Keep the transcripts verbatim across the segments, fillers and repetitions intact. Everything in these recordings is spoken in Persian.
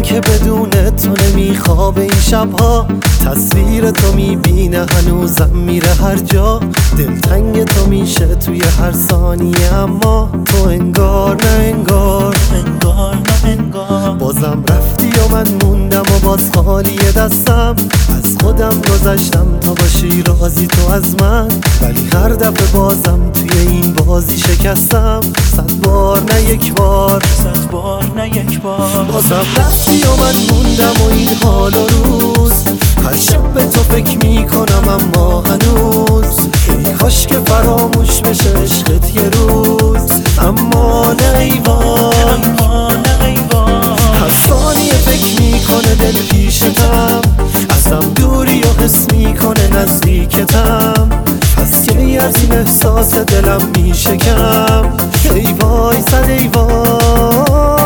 که بدون تو نمیخوابه این شبها. تصویر تو میبینه هنوزم میره هر جا. دلتنگ تو میشه توی هر ثانیه، اما تو انگار نه انگار انگار نه انگار. بازم رفتی و من موندم و باز خالی دستم. از خودم گذشتم تا باشی راضی تو از من، ولی هر دفعه بازم توی این بازی شکستم. صد بار نه یک بار، صد بار نه یک بار. بازم رفتی و من موندم و این حال و روز. هر شب به تو فکر میکنم اما هنوز ای کاش که فراموش بشه عشقت یه روز. اما نه ای وای، اما نه ای وای. هر ثانیه فکر میکنه دل پیشتم، ازم دوری و حس میکنه نزدیکتم. پس کی از این احساس دلم میشکم. ای وای صد ای وای.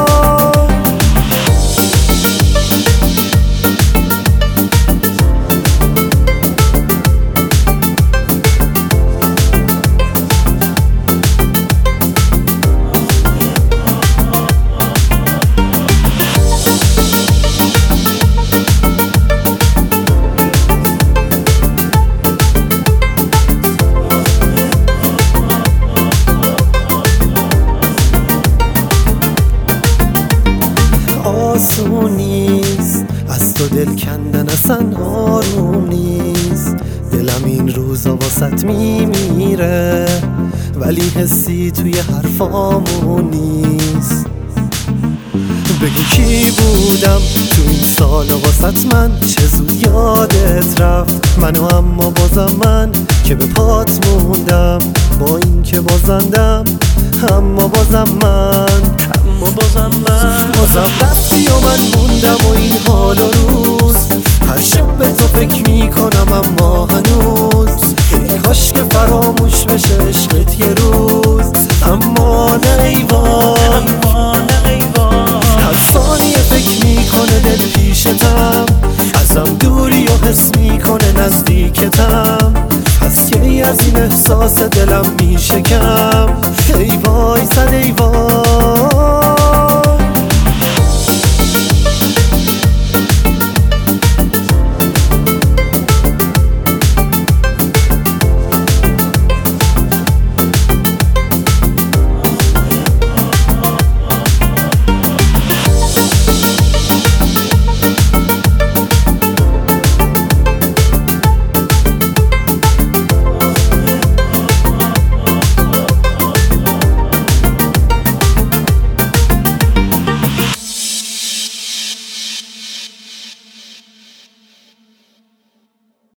آسون نیست از تو دل کندن، اصلا آروم نیست. دلم این روزا واسط میمیره، ولی حسی توی حرفامون نیست. بگو کی بودم تو این سالا واسط من، چه زود یادت رفت منو، اما بازم من که به پات موندم. با این که بازندم اما بازم من، اما بازم من. بازم رفتی و من موندم و این حال و روز. هر شب به تو فکر میکنم اما هنوز ای کاش که فراموش بشه عشقت یه روز. اما نه ای وای، اما نه ای وای. هر ثانیه فکر میکنه دل پیشتم، ازم دوری و حس میکنه نزدیکتم. پس کی از این احساس دلم میشکم. ای وای صد ای وای.